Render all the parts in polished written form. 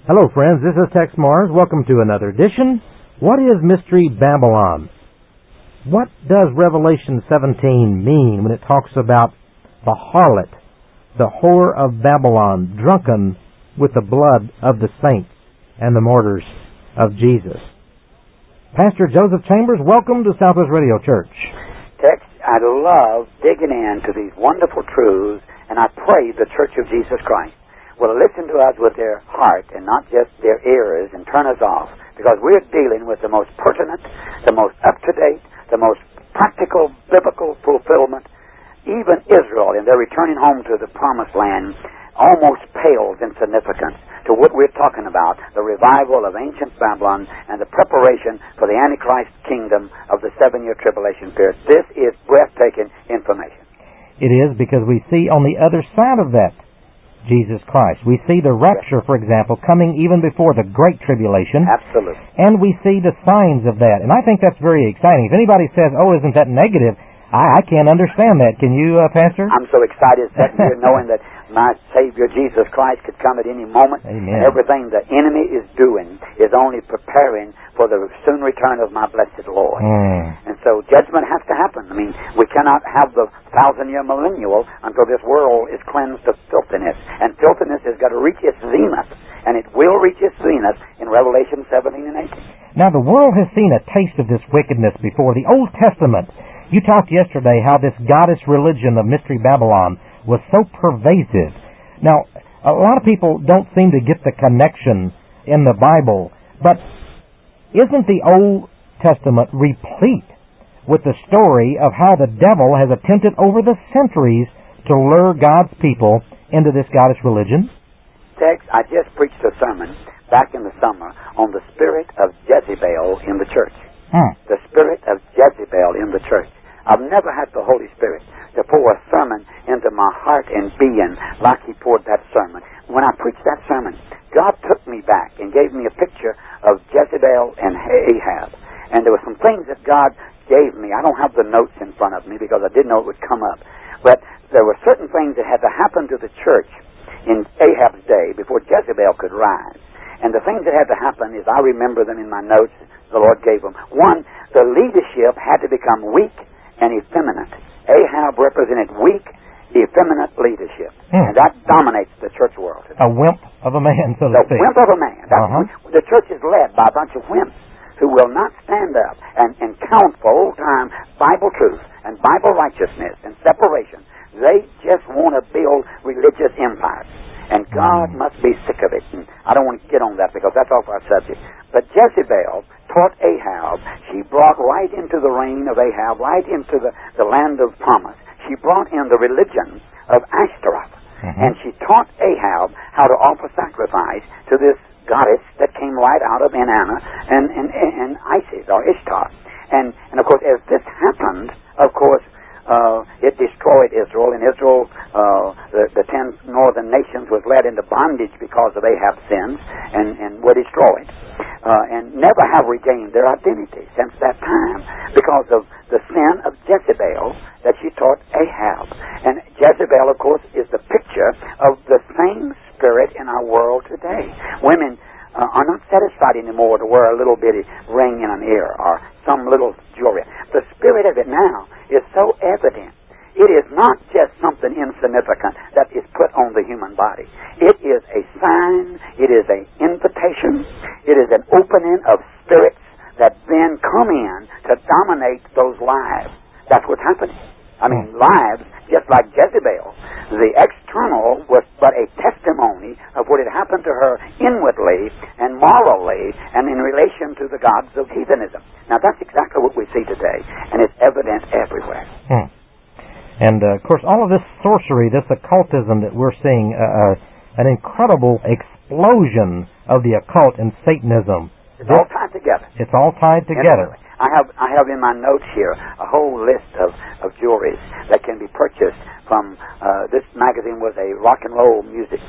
Hello, friends. This is Tex Mars. Welcome to another edition. What is Mystery Babylon? What does Revelation 17 mean when it talks about the harlot, the whore of Babylon, drunken with the blood of the saints and the martyrs of Jesus? Pastor Joseph Chambers, welcome to Southwest Radio Church. Tex, I love digging into these wonderful truths, and I pray the Church of Jesus Christ will listen to us with their heart and not just their ears and turn us off, because we're dealing with the most pertinent, the most up-to-date, the most practical, biblical fulfillment. Even Israel, in their returning home to the Promised Land, almost pales in significance to what we're talking about, the revival of ancient Babylon and the preparation for the Antichrist kingdom of the 7-year tribulation period. This is breathtaking information. It is, because we see on the other side of that Jesus Christ. We see the rapture, for example, coming even before the Great Tribulation. Absolutely. And we see the signs of that. And I think that's very exciting. If anybody says, oh, isn't that negative, I can't understand that. Can you, Pastor? I'm so excited sitting here knowing that my Savior Jesus Christ could come at any moment. Amen. And everything the enemy is doing is only preparing for the soon return of my blessed Lord. And so judgment has to happen. I mean, we cannot have the 1,000-year millennial until this world is cleansed of filthiness. And filthiness has got to reach its zenith. And it will reach its zenith in Revelation 17 and 18. Now, the world has seen a taste of this wickedness before. The Old Testament, you talked yesterday how this goddess religion of Mystery Babylon was so pervasive. Now, a lot of people don't seem to get the connection in the Bible, but isn't the Old Testament replete with the story of how the devil has attempted over the centuries to lure God's people into this goddess religion? Tex, I just preached a sermon back in the summer on the spirit of Jezebel in the church. The spirit of Jezebel in the church. I've never had the Holy Spirit to pour a sermon into my heart and being like He poured that sermon. When I preached that sermon, God took me back and gave me a picture of Jezebel and Ahab. And there were some things that God gave me. I don't have the notes in front of me because I didn't know it would come up. But there were certain things that had to happen to the church in Ahab's day before Jezebel could rise. And the things that had to happen is, I remember them in my notes, the Lord gave them. One, the leadership had to become weak and effeminate. Ahab represented weak, effeminate leadership. And that dominates the church world today. A wimp of a man, so to speak. The wimp of a man. The church is led by a bunch of wimps who will not stand up and count for old-time Bible truth and Bible righteousness and separation. They just want to build religious empires. And God must be sick of it. And I don't want to get on that because that's off our subject. But Jezebel taught Ahab. She brought right into the reign of Ahab, right into the land of promise. She brought in the religion of Ashtaroth. And she taught Ahab how to offer sacrifice to this goddess that came right out of Inanna and Isis, or Ishtar. And of course, as this happened, of course, it destroyed Israel, and Israel, the 10 northern nations, was led into bondage because of Ahab's sins and were destroyed. And never have regained their identity since that time because of the sin of Jezebel that she taught Ahab. And Jezebel, of course, is the picture of the same spirit in our world today. Women are not satisfied anymore to wear a little bitty ring in an ear or some little jewelry. The spirit of it now is so evident. It is not just something insignificant that is put on the human body. It is a sign. It is an invitation. It is an opening of spirits that then come in to dominate those lives. That's what's happening. I mean, lives, just like Jezebel, the external was but a testimony of what had happened to her inwardly and morally and in relation to the gods of heathenism. Now, that's exactly what we see today, and it's evident everywhere. And, of course, all of this sorcery, this occultism that we're seeing, an incredible explosion of the occult and Satanism. It's all tied together. It's all tied together. I have in my notes here a whole list of jewelries that can be purchased from, this magazine was a rock and roll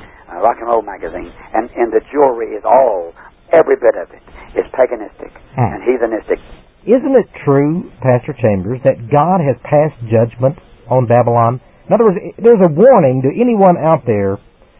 magazine, and the jewelry is every bit of it is paganistic and heathenistic. Isn't it true, Pastor Chambers, that God has passed judgment on Babylon? In other words, there's a warning to anyone out there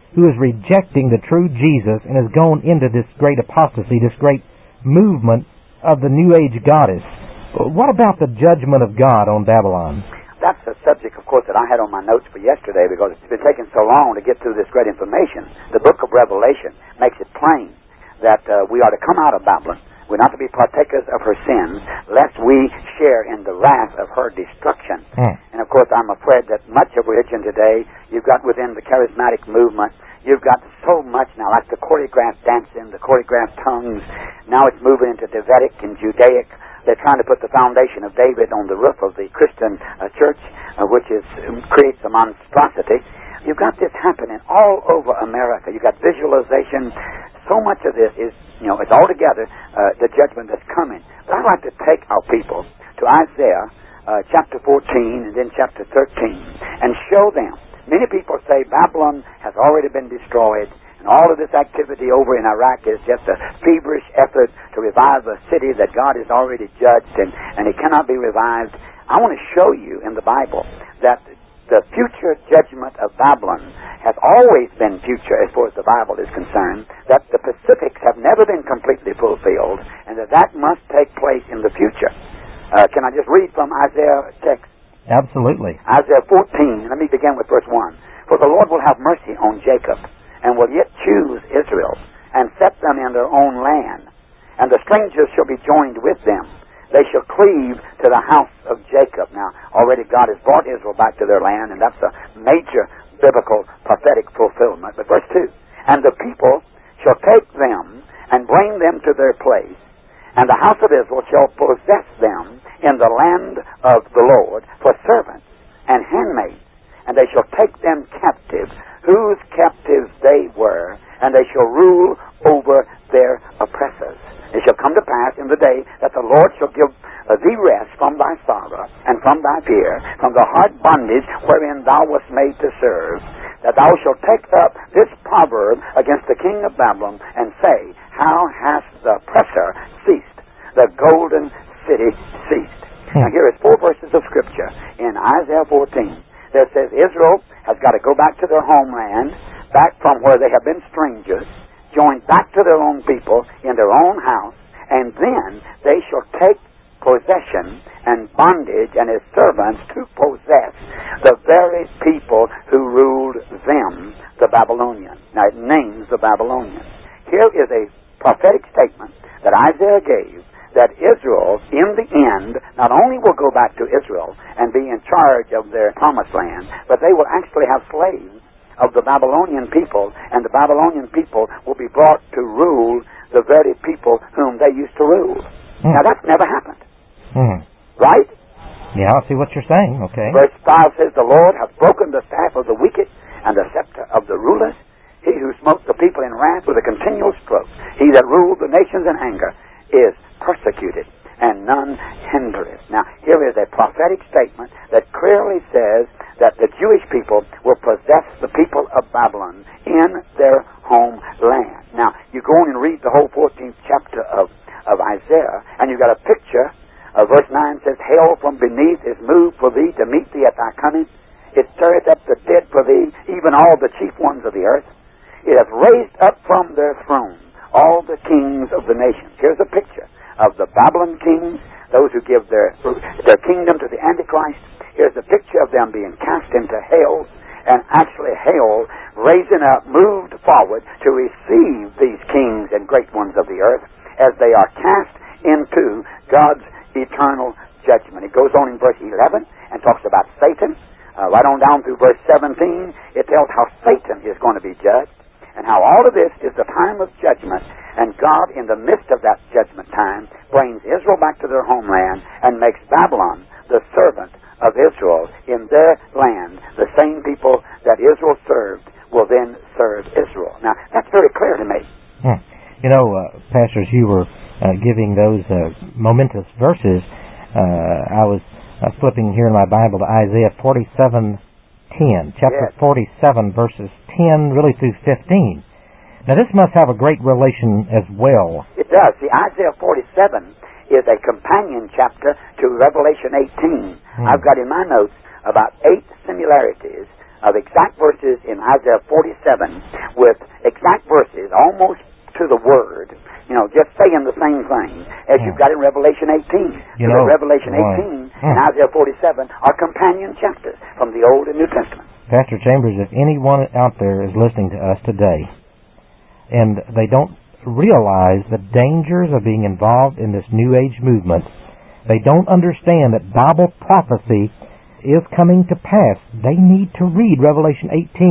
who is rejecting the true Jesus and has gone into this great apostasy, this great movement of the New Age goddess. What about the judgment of God on Babylon? That's a subject, of course, that I had on my notes for yesterday because it's been taking so long to get through this great information. The book of Revelation makes it plain that we are to come out of Babylon. We're not to be partakers of her sins, lest we share in the wrath of her destruction. And, of course, I'm afraid that much of religion today, you've got within the charismatic movement, you've got so much now, like the choreographed dancing, the choreographed tongues. Now it's moving into Vedic and Judaic. They're trying to put the foundation of David on the roof of the Christian church, which creates a monstrosity. You've got this happening all over America. You've got visualization. So much of this is, it's altogether the judgment that's coming. But I'd like to take our people to Isaiah chapter 14 and then chapter 13 and show them. Many people say Babylon has already been destroyed, and all of this activity over in Iraq is just a feverish effort to revive a city that God has already judged, and it cannot be revived. I want to show you in the Bible that the future judgment of Babylon has always been future as far as the Bible is concerned, that the Pacifics have never been completely fulfilled, and that must take place in the future. Can I just read from Isaiah text? Absolutely. Isaiah 14, let me begin with verse 1. For the Lord will have mercy on Jacob, and will yet choose Israel, and set them in their own land. And the strangers shall be joined with them. They shall cleave to the house of Jacob. Now, already God has brought Israel back to their land, and that's a major biblical prophetic fulfillment. But verse 2, and the people shall take them and bring them to their place, and the house of Israel shall possess them in the land of the Lord for servants and handmaids, and they shall take them captive, whose captives they were, and they shall rule over their oppressors. It shall come to pass in the day that the Lord shall give thee rest from thy sorrow and from thy fear, from the hard bondage wherein thou wast made to serve, that thou shalt take up this proverb against the king of Babylon, and say, how hath the oppressor ceased? The golden city ceased. Now here is 4 verses of Scripture in Isaiah 14 that says Israel has got to go back to their homeland, back from where they have been strangers, joined back to their own people in their own house, and then they shall take possession and bondage and his servants to possess the very people who ruled them, the Babylonians. Now it names the Babylonians. Here is a prophetic statement that Isaiah gave that Israel, in the end, not only will go back to Israel and be in charge of their promised land, but they will actually have slaves of the Babylonian people, and the Babylonian people will be brought to rule the very people whom they used to rule. Now that's never happened. Right? Yeah, I see what you're saying. Okay. Verse 5 says, the Lord hath broken the staff of the wicked and the scepter of the rulers. He who smote the people in wrath with a continual stroke, he that ruled the nations in anger, is persecuted, and none hindereth. Now, here is a prophetic statement that clearly says that the Jewish people will possess the people of Babylon in their homeland. Now, you go on and read the whole 14th chapter of Isaiah, and you've got a picture. Verse 9 says, hail from beneath is moved for thee to meet thee at thy coming. It stirreth up the dead for thee, even all the chief ones of the earth. It hath raised up from their throne all the kings of the nations. Here's a picture of the Babylon kings, those who give their kingdom to the Antichrist. Here's a picture of them being cast into hell, and actually hell raising up, moved forward to receive these kings and great ones of the earth as they are cast into God's eternal judgment. It goes on in verse 11 and talks about Satan. Right on down through verse 17, it tells how Satan is going to be judged, and how all of this is the time of judgment, and God, in the midst of that judgment time, brings Israel back to their homeland and makes Babylon the servant of Israel in their land. The same people that Israel served will then serve Israel. Now, that's very clear to me. You know, pastors, you were giving those momentous verses. I was flipping here in my Bible to Isaiah 47:10, chapter 47, verses 10 really through 15. Now, this must have a great relation as well. It does. See, Isaiah 47 is a companion chapter to Revelation 18. I've got in my notes about 8 similarities of exact verses in Isaiah 47 with exact verses almost to the word, just saying the same thing as you've got in Revelation 18. Revelation 18 and Isaiah 47 are companion chapters from the Old and New Testament. Pastor Chambers, if anyone out there is listening to us today and they don't realize the dangers of being involved in this New Age movement, they don't understand that Bible prophecy is coming to pass, they need to read Revelation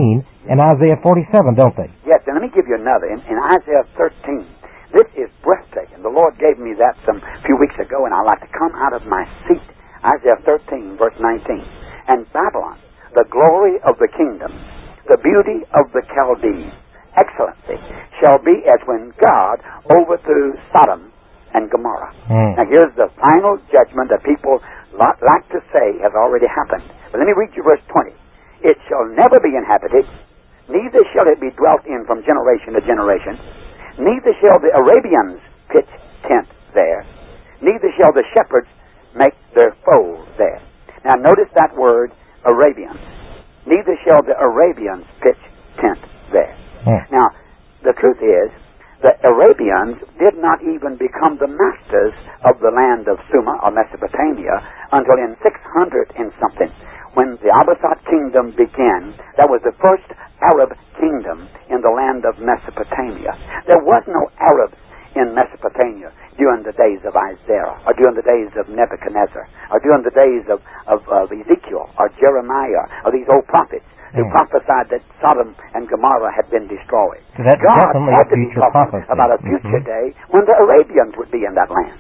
18 and Isaiah 47, don't they? Yes, and let me give you another. In Isaiah 13, this is breathtaking. The Lord gave me that some few weeks ago, and I like to come out of my seat. Isaiah 13, verse 19. And Babylon, the glory of the kingdom, the beauty of the Chaldees, excellency, shall be as when God overthrew Sodom and Gomorrah. Now here's the final judgment that people like to say has already happened. But let me read you verse 20. It shall never be inhabited, neither shall it be dwelt in from generation to generation, neither shall the Arabians pitch tent there, neither shall the shepherds make their fold there. Now notice that word, Arabians. Neither shall the Arabians pitch tent there. Now, the truth is, the Arabians did not even become the masters of the land of Sumer or Mesopotamia until in 600 and something, when the Abbasid kingdom began. That was the first Arab kingdom in the land of Mesopotamia. There was no Arabs in Mesopotamia during the days of Isaiah, or during the days of Nebuchadnezzar, or during the days of Ezekiel, or Jeremiah, or these old prophets who prophesied that Sodom and Gomorrah had been destroyed. So that's God definitely had a to be future talking prophecy about a future day when the Arabians would be in that land.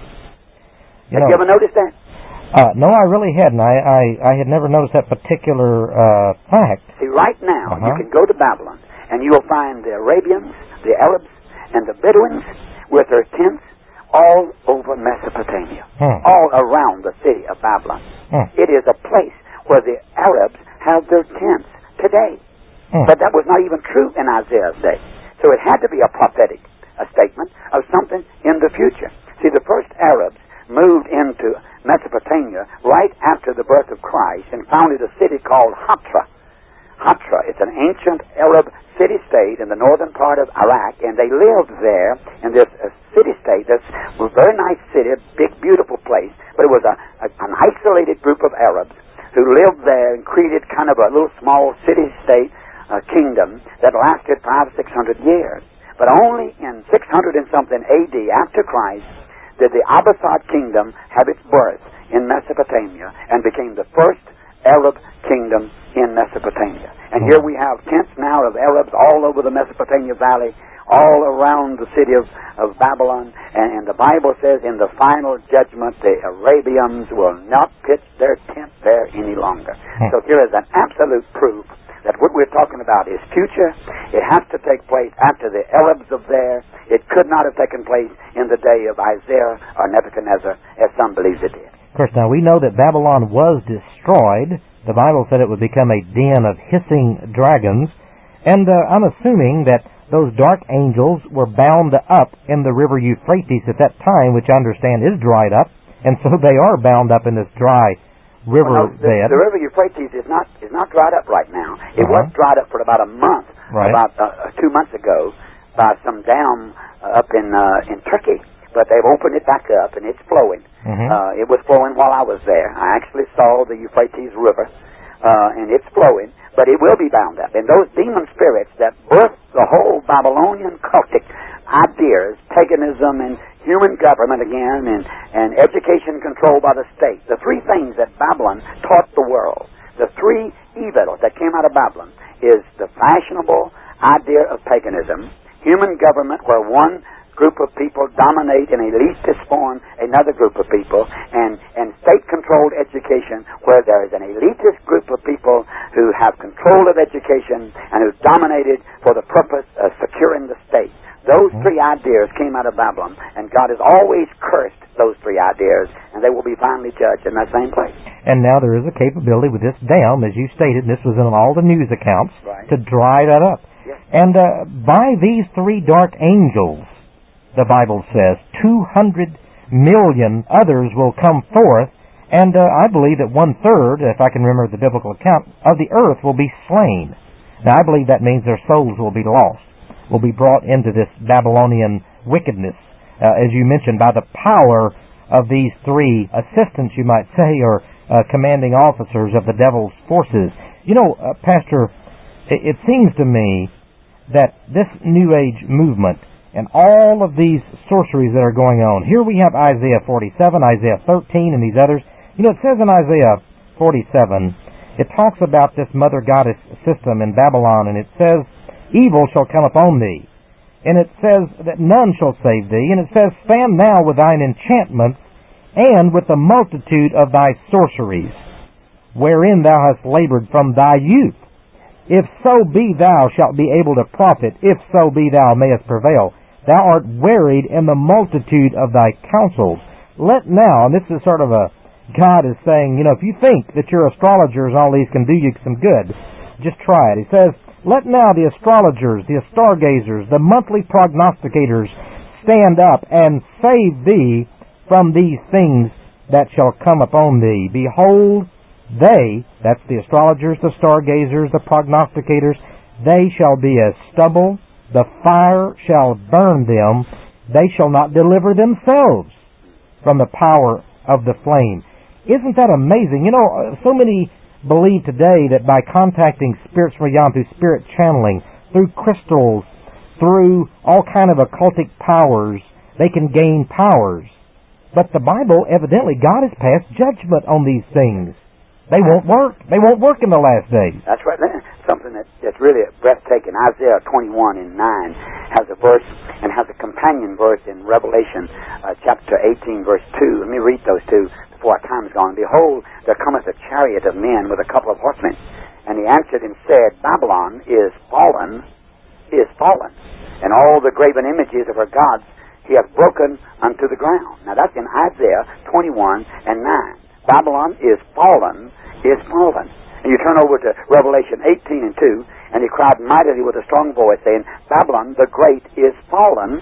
Have you ever noticed that? No, I really hadn't. I had never noticed that particular fact. See, right now, you can go to Babylon, and you will find the Arabians, the Arabs, and the Bedouins with their tents all over Mesopotamia, all around the city of Babylon. It is a place where the Arabs have their tents today. But that was not even true in Isaiah's day. So it had to be a prophetic statement of something in the future. See, the first Arabs moved into Mesopotamia right after the birth of Christ and founded a city called Hatra. Hatra is an ancient Arab city-state in the northern part of Iraq, and they lived there in this city-state. This was a very nice city, a big, beautiful place, but it was an isolated group of Arabs who lived there and created kind of a little small city-state kingdom that lasted 500-600 years. But only in 600 and something AD, after Christ, did the Abbasid kingdom have its birth in Mesopotamia and became the first Arab kingdom in Mesopotamia. And here we have tents now of Arabs all over the Mesopotamia Valley, all around the city of Babylon. And the Bible says in the final judgment, the Arabians will not pitch their tent there any longer. So here is an absolute proof that what we're talking about is future. It has to take place after the Arabs of there. It could not have taken place in the day of Isaiah or Nebuchadnezzar, as some believe it did. Of course, now we know that Babylon was destroyed. The Bible said it would become a den of hissing dragons. And I'm assuming that those dark angels were bound up in the river Euphrates at that time, which I understand is dried up. And so they are bound up in this dry river bed. The river Euphrates is not dried up right now. It was dried up for about a month, about 2 months ago, by some dam up in Turkey. But they've opened it back up, and it's flowing. It was flowing while I was there. I actually saw the Euphrates River, and it's flowing, but it will be bound up. And those demon spirits that birthed the whole Babylonian cultic ideas, paganism and human government again, and education controlled by the state, the three things that Babylon taught the world, the three evils that came out of Babylon, is the fashionable idea of paganism, human government where one group of people dominate in a elitist form another group of people, and state-controlled education where there is an elitist group of people who have control of education and who dominated for the purpose of securing the state. Those three ideas came out of Babylon, and God has always cursed those three ideas, and they will be finally judged in that same place. And now there is a capability with this dam, as you stated, and this was in all the news accounts, to dry that up. Yes. And by these three dark angels, the Bible says, 200 million others will come forth And I believe that 1/3, if I can remember the biblical account, of the earth will be slain. Now, I believe that means their souls will be lost, will be brought into this Babylonian wickedness, as you mentioned, by the power of these three assistants, you might say, or commanding officers of the devil's forces. You know, Pastor, it seems to me that this New Age movement and all of these sorceries that are going on, here we have Isaiah 47, Isaiah 13, and these others. You know, it says in Isaiah 47, it talks about this mother goddess system in Babylon, and it says, evil shall come upon thee. And it says that none shall save thee. And it says, stand now with thine enchantments, and with the multitude of thy sorceries, wherein thou hast labored from thy youth. If so be thou shalt be able to profit, if so be thou mayest prevail. Thou art wearied in the multitude of thy counsels. Let now, and this is sort of a, God is saying, you know, if you think that your astrologers and all these can do you some good, just try it. He says, let now the astrologers, the stargazers, the monthly prognosticators stand up and save thee from these things that shall come upon thee. Behold, they, that's the astrologers, the stargazers, the prognosticators, they shall be as stubble, the fire shall burn them, they shall not deliver themselves from the power of the flame. Isn't that amazing? You know, so many believe today that by contacting spirits from beyond through spirit channeling, through crystals, through all kind of occultic powers, they can gain powers. But the Bible, evidently, God has passed judgment on these things. They won't work. They won't work in the last days. That's right. Something that's really breathtaking. Isaiah 21 and 9 has a verse and has a companion verse in Revelation chapter 18, verse 2. Let me read those two before our time is gone. Behold, there cometh a chariot of men with a couple of horsemen. And he answered and said, Babylon is fallen, and all the graven images of her gods he hath broken unto the ground. Now that's in Isaiah 21 and 9. Babylon is fallen, And you turn over to Revelation 18 and 2, and he cried mightily with a strong voice, saying, Babylon the great is fallen.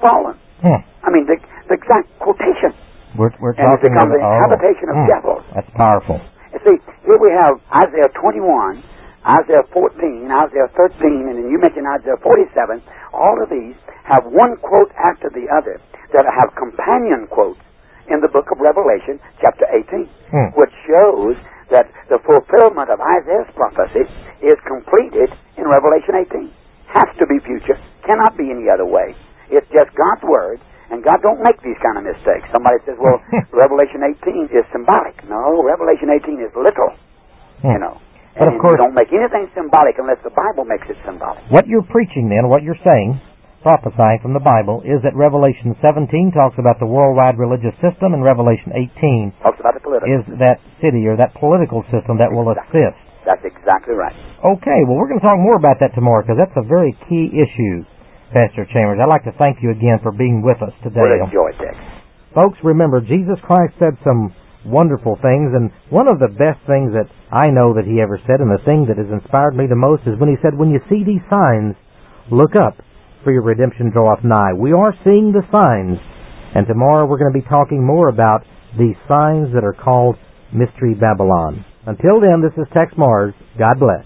I mean, the exact quotation. We're and it's become the habitation of devils. That's powerful. You see, here we have Isaiah 21, Isaiah 14, Isaiah 13, and then you mentioned Isaiah 47. All of these have one quote after the other that have companion quotes in the book of Revelation, chapter 18, which shows that the fulfillment of Isaiah's prophecy is completed in Revelation 18. Has to be future. Cannot be any other way. It's just God's Word, and God don't make these kind of mistakes. Somebody says, well, Revelation 18 is symbolic. No, Revelation 18 is literal. You know. But and of course, you don't make anything symbolic unless the Bible makes it symbolic. What you're preaching then, what you're saying, prophesying from the Bible, is that Revelation 17 talks about the worldwide religious system, and Revelation 18 talks about the political. Is that city or that political system that will assist. That's exactly right. Okay, well, we're going to talk more about that tomorrow, because that's a very key issue, Pastor Chambers. I'd like to thank you again for being with us today. What a joy, Tex. Folks, remember, Jesus Christ said some wonderful things, and one of the best things that I know that he ever said, and the thing that has inspired me the most, is when he said, when you see these signs, look up, for your redemption draweth nigh. We are seeing the signs, and tomorrow we're going to be talking more about these signs that are called Mystery Babylon. Until then, this is Tex Mars. God bless.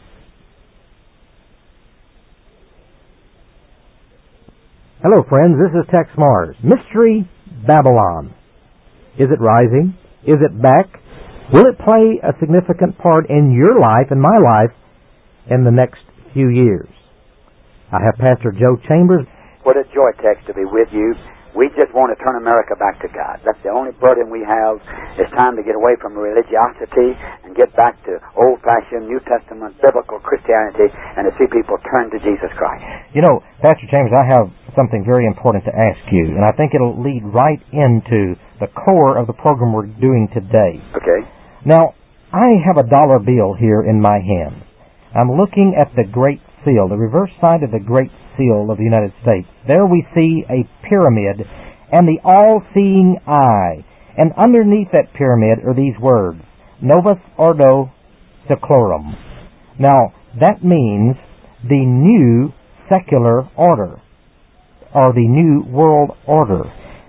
Hello, friends. This is Tex Mars. Mystery Babylon. Is it rising? Is it back? Will it play a significant part in your life and my life in the next few years? I have Pastor Joe Chambers. What a joy, Tex, to be with you. We just want to turn America back to God. That's the only burden we have. It's time to get away from religiosity and get back to old-fashioned New Testament biblical Christianity and to see people turn to Jesus Christ. You know, Pastor Chambers, I have something very important to ask you, and I think it'll lead right into the core of the program we're doing today. Okay. Now, I have a dollar bill here in my hand. I'm looking at the Great Seal, the reverse side of the Great Seal of the United States. There we see a pyramid and the all-seeing eye. And underneath that pyramid are these words, Novus Ordo Seclorum. Now, that means the new secular order, or the new world order.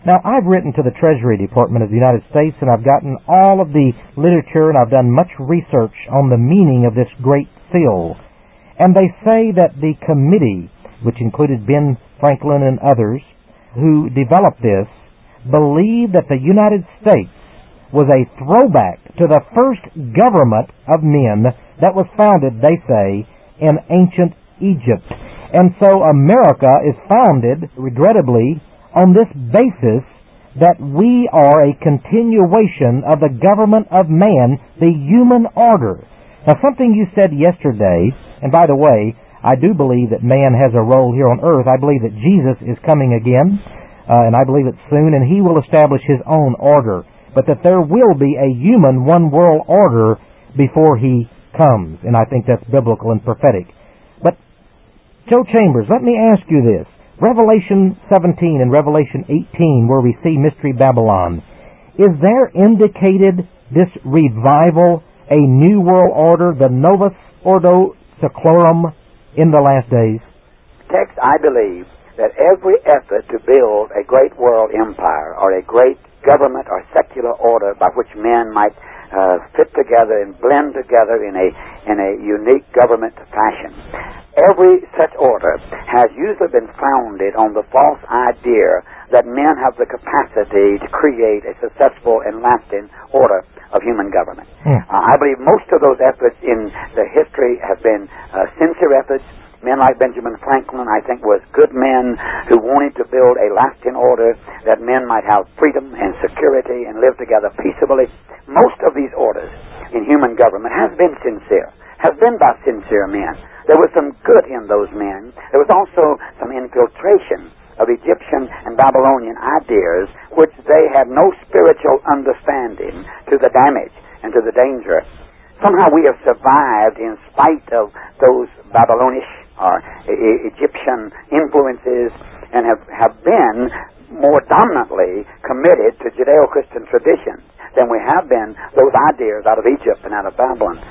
Now, I've written to the Treasury Department of the United States, and I've gotten all of the literature, and I've done much research on the meaning of this Great Seal. And they say that the committee, which included Ben Franklin and others who developed this, believed that the United States was a throwback to the first government of men that was founded, they say, in ancient Egypt. And so America is founded, regrettably, on this basis that we are a continuation of the government of man, the human order. Now, something you said yesterday, and by the way, I do believe that man has a role here on earth. I believe that Jesus is coming again, and I believe it soon, and he will establish his own order. But that there will be a human one-world order before he comes, and I think that's biblical and prophetic. But, Joe Chambers, let me ask you this. Revelation 17 and Revelation 18, where we see Mystery Babylon, is there indicated this revival, a new world order, the Novus Ordo Seclorum in the last days? Text, I believe that every effort to build a great world empire or a great government or secular order by which men might fit together and blend together in a unique government fashion. Every such order has usually been founded on the false idea that men have the capacity to create a successful and lasting order of human government. I believe most of those efforts in the history have been sincere efforts. Men like Benjamin Franklin, I think, was good men who wanted to build a lasting order that men might have freedom and security and live together peaceably. Most of these orders in human government has been sincere, has been by sincere men. There was some good in those men. There was also some infiltration of Egyptian and Babylonian ideas which they had no spiritual understanding to the damage and to the danger. Somehow we have survived in spite of those Babylonish or Egyptian influences and have been more dominantly committed to Judeo-Christian traditions than we have been those ideas out of Egypt and out of Babylon.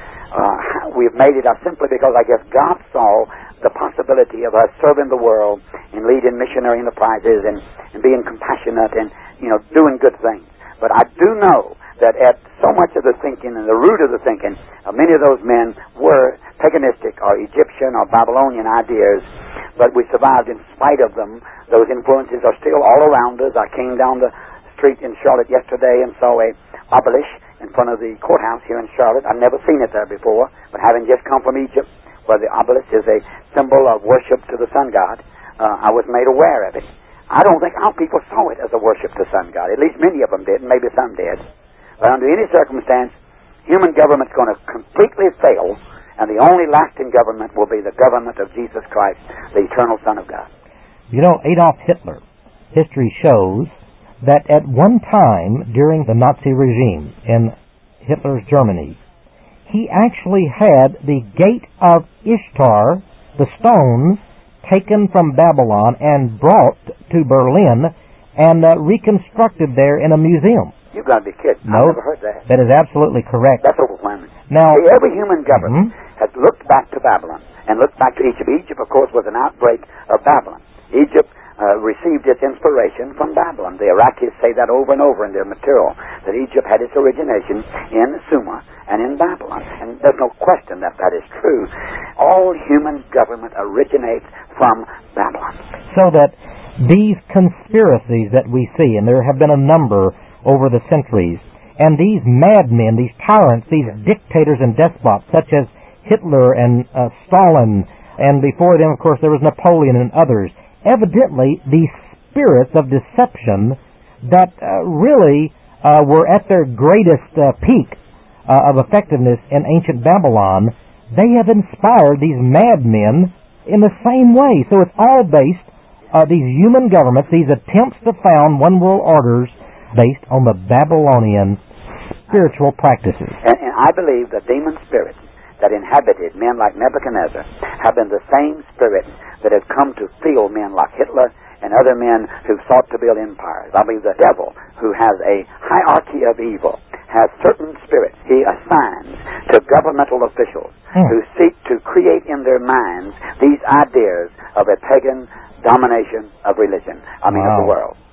We've made it up simply because I guess God saw the possibility of us serving the world and leading missionary enterprises and being compassionate and doing good things. But I do know that at so much of the thinking and the root of the thinking of many of those men were paganistic or Egyptian or Babylonian ideas, but we survived in spite of them. Those influences are still all around us. I came down the street in Charlotte yesterday and saw a obelisk in front of the courthouse here in Charlotte. I've never seen it there before, but having just come from Egypt, where the obelisk is a symbol of worship to the sun god, I was made aware of it. I don't think our people saw it as a worship to sun god. At least many of them did, and maybe some did. But under any circumstance, human government's going to completely fail, and the only lasting government will be the government of Jesus Christ, the eternal Son of God. You know, Adolf Hitler, history shows that at one time during the Nazi regime in Hitler's Germany, he actually had the Gate of Ishtar, the stones, taken from Babylon and brought to Berlin and reconstructed there in a museum. You've got to be kidding. No, I've never heard that. That is absolutely correct. That's overwhelming. Now, see, every human government has looked back to Babylon and looked back to Egypt. Egypt, of course, was an outbreak of Babylon. Egypt received its inspiration from Babylon. The Iraqis say that over and over in their material, that Egypt had its origination in Sumer and in Babylon. And there's no question that that is true. All human government originates from Babylon. So that these conspiracies that we see, and there have been a number over the centuries, and these madmen, these tyrants, these dictators and despots, such as Hitler and Stalin, and before them, of course, there was Napoleon and others, evidently these spirits of deception that really were at their greatest peak of effectiveness in ancient Babylon, they have inspired these madmen in the same way. So it's all based, these human governments, these attempts to found one world orders based on the Babylonian spiritual practices. And I believe the demon spirits that inhabited men like Nebuchadnezzar have been the same spirits that have come to fill men like Hitler and other men who've sought to build empires. I believe the devil, who has a hierarchy of evil, has certain spirits he assigns to governmental officials who seek to create in their minds these ideas of a pagan domination of religion, of the world.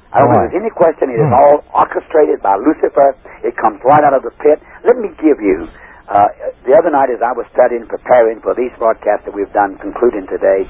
I don't think there's any question. It is all orchestrated by Lucifer. It comes right out of the pit. Let me give you, the other night as I was studying, preparing for these broadcasts that we've done, concluding today,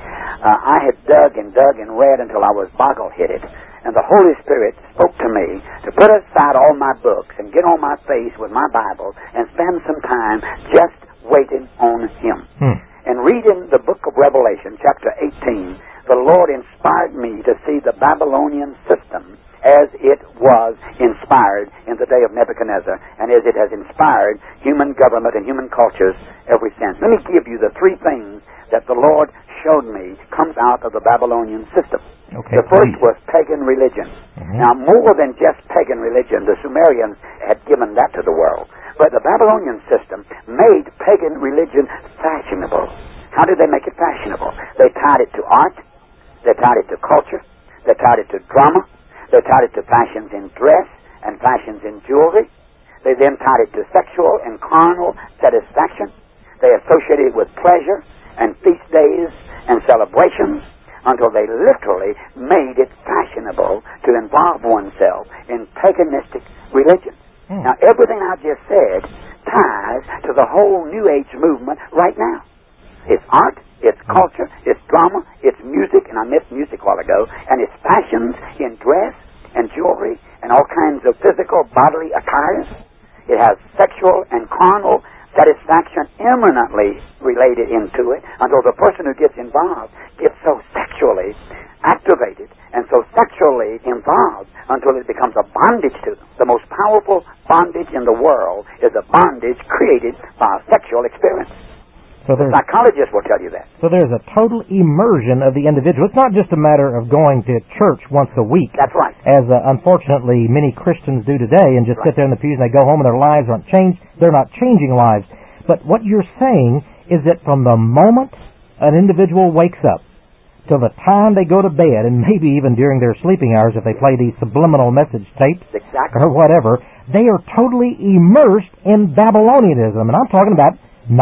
I had dug and read until I was boggle-headed. And the Holy Spirit spoke to me to put aside all my books and get on my face with my Bible and spend some time just waiting on Him. And reading the book of Revelation, chapter 18, the Lord inspired me to see the Babylonian system as it was inspired in the day of Nebuchadnezzar and as it has inspired human government and human cultures ever since. Let me give you the three things that the Lord showed me comes out of the Babylonian system. Okay, the first was pagan religion. Now, more than just pagan religion, the Sumerians had given that to the world. But the Babylonian system made pagan religion fashionable. How did they make it fashionable? They tied it to art. They tied it to culture. They tied it to drama. They tied it to fashions in dress and fashions in jewelry. They then tied it to sexual and carnal satisfaction. They associated it with pleasure and feast days and celebrations until they literally made it fashionable to involve oneself in paganistic religion. Now, everything I just said ties to the whole New Age movement right now. It's art, it's culture, it's drama, it's music, and I missed music a while ago, and it's fashions in dress and jewelry and all kinds of physical bodily attires. It has sexual and carnal satisfaction eminently related into it until the person who gets involved gets so sexually activated and so sexually involved until it becomes a bondage to them. The most powerful bondage in the world is a bondage created by a sexual experience. So psychologists will tell you that. So there's a total immersion of the individual. It's not just a matter of going to church once a week. That's right. As unfortunately many Christians do today and just sit there in the pews and they go home and their lives aren't changed. They're not changing lives. But what you're saying is that from the moment an individual wakes up till the time they go to bed, and maybe even during their sleeping hours if they play these subliminal message tapes or whatever, they are totally immersed in Babylonianism. And I'm talking about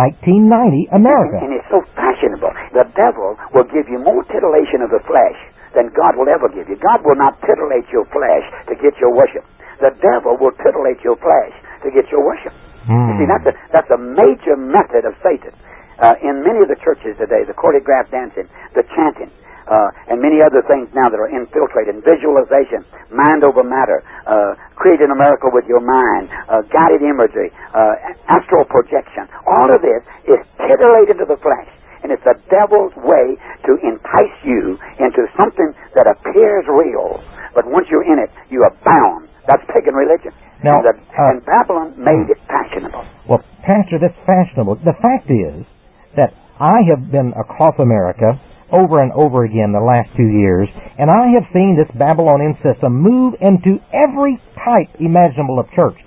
1990 America. And it's so fashionable. The devil will give you more titillation of the flesh than God will ever give you. God will not titillate your flesh to get your worship. The devil will titillate your flesh to get your worship. You see, that's a major method of Satan. In many of the churches today, the choreographed dancing, the chanting, and many other things now that are infiltrated, visualization, mind over matter, creating a miracle with your mind, guided imagery, astral projection. All of this is titillated to the flesh. And it's the devil's way to entice you into something that appears real. But once you're in it, you are bound. That's pagan religion. Now, and Babylon made it fashionable. Well, Pastor, that's fashionable. The fact is that I have been across America over and over again the last 2 years, and I have seen this Babylonian system move into every type imaginable of church.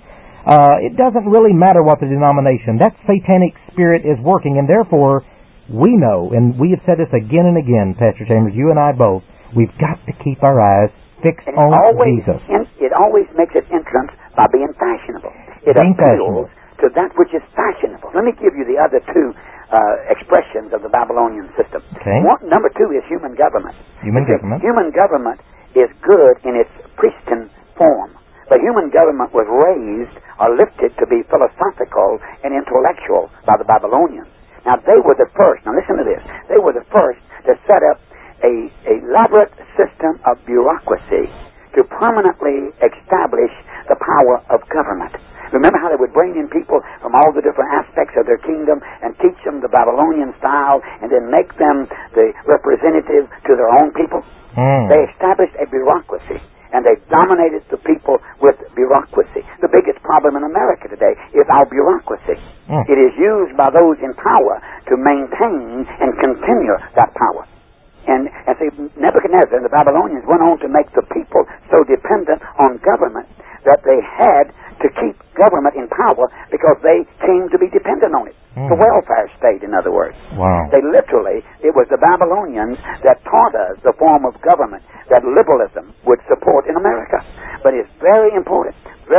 It doesn't really matter what the denomination. That satanic spirit is working, and therefore we know, and we have said this again and again, Pastor Chambers, you and I both, we've got to keep our eyes fixed on Jesus. It always makes its entrance by being fashionable. It appeals to that which is fashionable. Let me give you the other two expressions of the Babylonian system. Okay. Number two is human government. Human government. Human government is good in its pristine form. But human government was raised or lifted to be philosophical and intellectual by the Babylonians. Now, they were the first. Now, listen to this. They were the first to set up a elaborate system of bureaucracy to permanently establish the power of government. Remember how they would bring in people from all the different aspects of their kingdom and teach them the Babylonian style and then make them the representative to their own people? They established a bureaucracy, and they dominated the people with bureaucracy. The biggest problem in America today is our bureaucracy. It is used by those in power to maintain and continue that power. And see, Nebuchadnezzar and the Babylonians went on to make the people so dependent on government that they had to keep government in power because they came to be dependent on it. The welfare state, in other words. Wow. They literally, it was the Babylonians that taught us the form of government that liberalism would support in America. But it's very important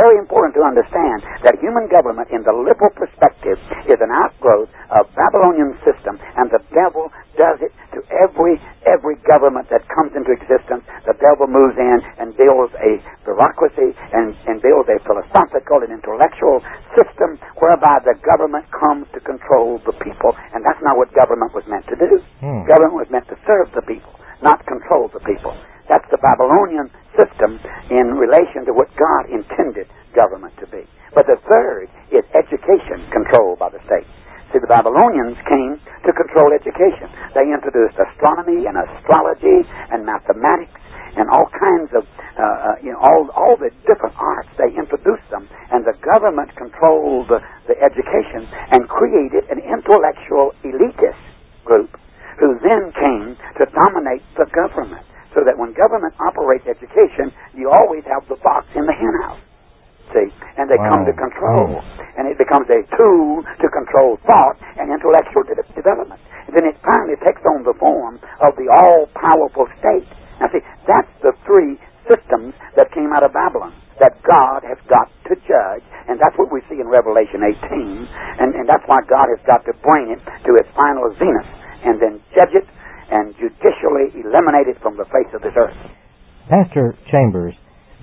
to understand that human government in the liberal perspective is an outgrowth of Babylonian system, and the devil does it to every government that comes into existence. The the devil moves in and builds a bureaucracy and builds a philosophical and intellectual system whereby the government comes to control the people. And that's not what government was meant to do. Government was meant to serve the people, not control the people. That's the Babylonian system in relation to what God intended government to be. But the third is education controlled by the state. See, the Babylonians came to control education. They introduced astronomy and astrology and mathematics and all kinds of, all the different arts. They introduced them, and the government controlled the education and created an intellectual elitist group who then came to dominate the government. So that when government operates education, you always have the fox in the henhouse. See? And they come to control. And it becomes a tool to control thought and intellectual development. And then it finally takes on the form of the all-powerful state. Now see, that's the three systems that came out of Babylon that God has got to judge. And that's what we see in Revelation 18. And that's why God has got to bring it to its final zenith and then judge it and judicially eliminate it from the face of this earth. Pastor Chambers,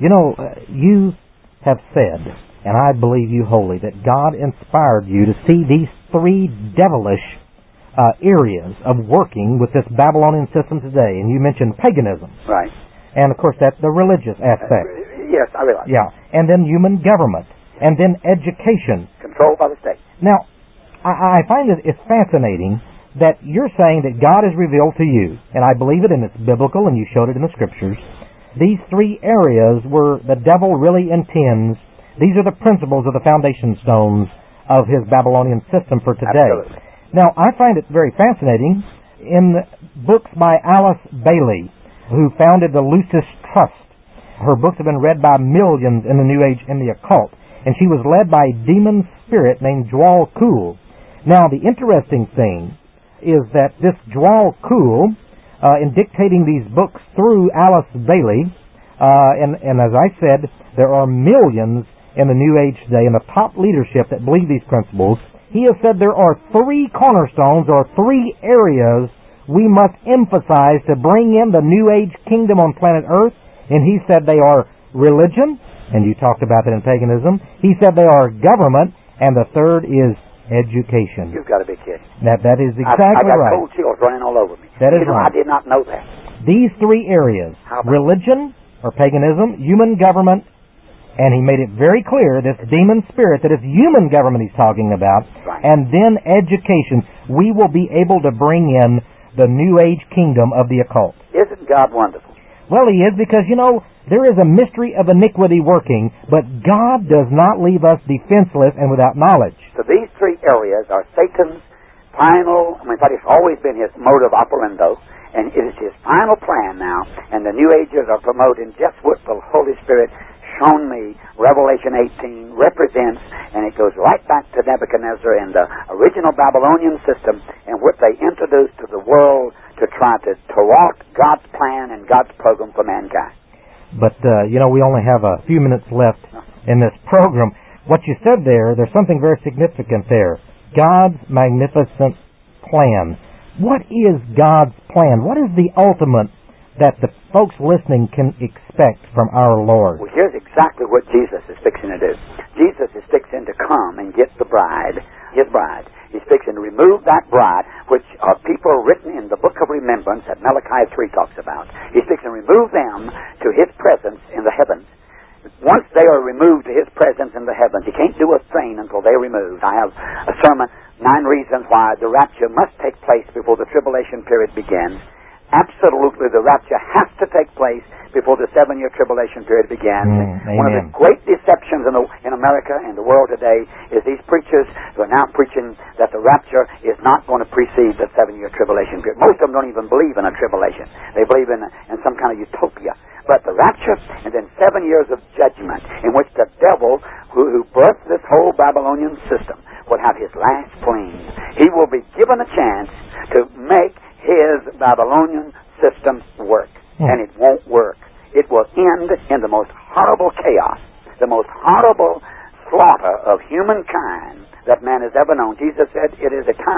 you have said, and I believe you wholly, that God inspired you to see these three devilish areas of working with this Babylonian system today. And you mentioned paganism. Right. And, of course, that's the religious aspect. Yes, I realize. Yeah. And then human government. And then education. Controlled by the state. Now, I find it's fascinating that you're saying that God has revealed to you, and I believe it, and it's biblical, and you showed it in the Scriptures, these three areas where the devil really intends, these are the principles of the foundation stones of his Babylonian system for today. Absolutely. Now, I find it very fascinating in books by Alice Bailey, who founded the Lucis Trust. Her books have been read by millions in the New Age and the occult, and she was led by a demon spirit named Djwal Khul. Now, the interesting thing is that this Djwal Khul, in dictating these books through Alice Bailey, and as I said, there are millions in the New Age today in the top leadership that believe these principles. He has said there are three cornerstones or three areas we must emphasize to bring in the New Age kingdom on planet Earth, and he said they are religion, and you talked about that in paganism. He said they are government, and the third is education. You've got to be kidding. That is exactly I got right. cold chills running all over me. That is right. I did not know that. These three areas, religion or paganism, human government, and he made it very clear, this demon spirit, that it's human government he's talking about, right. And then education. We will be able to bring in the New Age kingdom of the occult. Isn't God wonderful? Well, he is, because, there is a mystery of iniquity working, but God does not leave us defenseless and without knowledge. So these three areas are Satan's final, it's always been his modus operandi, and it is his final plan now, and the New Agers are promoting just what the Holy Spirit shown me, Revelation 18, represents, and it goes right back to Nebuchadnezzar and the original Babylonian system and what they introduced to the world to try to thwart God's plan and God's program for mankind. But, we only have a few minutes left in this program. What you said there's something very significant there. God's magnificent plan. What is God's plan? What is the ultimate that the folks listening can expect from our Lord? Well, here's exactly what Jesus is fixing to do. Jesus is fixing to come and get the bride, his bride. He's fixing to remove that bride, which are people written in the book of remembrance that Malachi 3 talks about. He's fixing to remove them to his presence in the heavens. Once they are removed to his presence in the heavens, he can't do a thing until they're removed. I have a sermon, 9 reasons why the rapture must take place before the tribulation period begins. Absolutely, the rapture has to take place before the 7-year tribulation period begins. One of the great deceptions in America and the world today is these preachers who are now preaching that the rapture is not going to precede the 7-year tribulation period. Most of them don't even believe in a tribulation. They believe in some kind of utopia. But the rapture and then 7 years of judgment in which the devil who birthed this whole Babylonian system will have his last flames. He will be given a chance to make his Babylonian system work. And it won't work. It will end in the most horrible chaos, the most horrible slaughter of humankind that man has ever known. Jesus said it is a time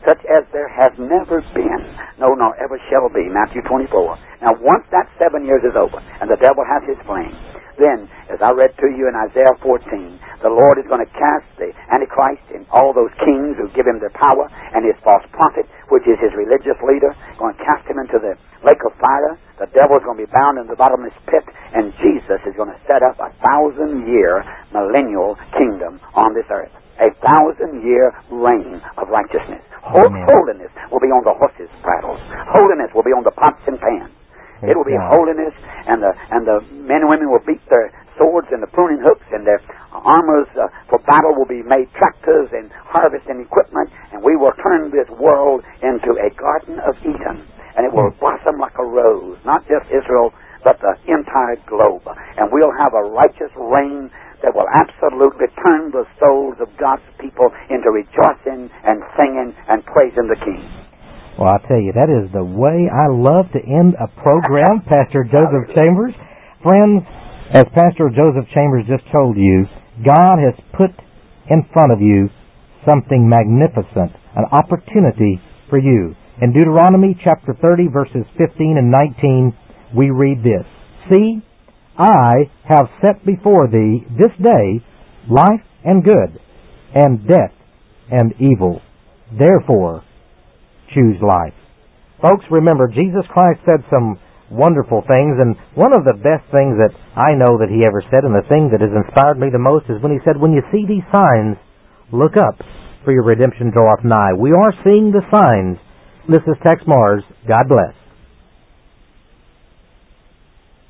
such as there has never been, no, nor ever shall be. Matthew 24. Now, once that 7 years is over, and the devil has his flame, then, as I read to you in Isaiah 14, the Lord is going to cast the Antichrist and all those kings who give him their power, and his false prophet, which is his religious leader, going to cast him into the lake of fire. The devil is going to be bound in the bottomless pit, and Jesus is going to set up a 1,000-year millennial kingdom on this earth. A 1,000-year reign of righteousness. Holiness will be on the horses' bridles. Holiness will be on the pots and pans. It will be holiness, and the men and women will beat their swords and the pruning hooks, and their armors for battle will be made tractors and harvesting equipment, and we will turn this world into a Garden of Eden, and it will blossom like a rose, not just Israel, but the entire globe. And we'll have a righteous reign that will absolutely turn the souls of God's people into rejoicing and singing and praising the King. Well, I tell you, that is the way I love to end a program, Pastor Joseph Chambers. Friends, as Pastor Joseph Chambers just told you, God has put in front of you something magnificent, an opportunity for you. In Deuteronomy chapter 30, verses 15 and 19, we read this: See, I have set before thee this day life and good, and death and evil. Therefore, choose life. Folks, remember, Jesus Christ said some wonderful things, and one of the best things that I know that he ever said, and the thing that has inspired me the most, is when he said, when you see these signs, look up, for your redemption draweth nigh. We are seeing the signs. This is Tex Mars. God bless.